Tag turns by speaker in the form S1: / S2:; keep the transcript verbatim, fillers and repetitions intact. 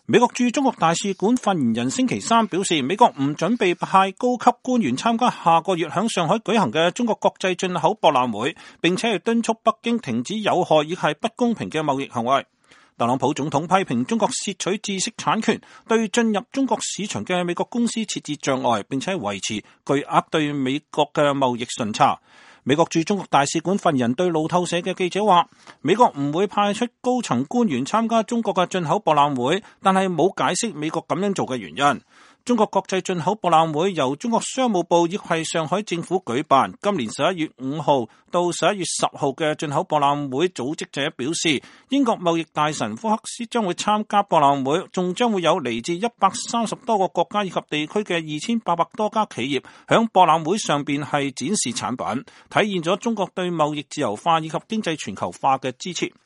S1: 美國駐中國大使館發言人星期三表示，美國唔準備派高級官員參加下個月響上海舉行嘅中國國際進口博覽會，並且係敦促北京停止有害亦係不公平嘅貿易行為。特朗普總統批評中國竊取知識產權，對進入中國市場嘅美國公司設置障礙，並且維持巨額對美國嘅貿易順差。美國駐中國大使館發言人對路透社嘅記者話，美國唔會派出高層官員參加中國嘅進口博覽會，但係冇解釋美國咁樣做嘅原因。中國國際進口博覽會由中國商務部亦係上海政府舉辦，今年十一月五號到十一月十號嘅進口博覽會組織者表示，英國貿易大臣福克斯將會參加博覽會，仲將會有嚟自一百三十多個國家以及地區嘅二千八百多家企業響博覽會上邊係展示產品，體現咗中國對貿易自由化以及經濟全球化嘅支持。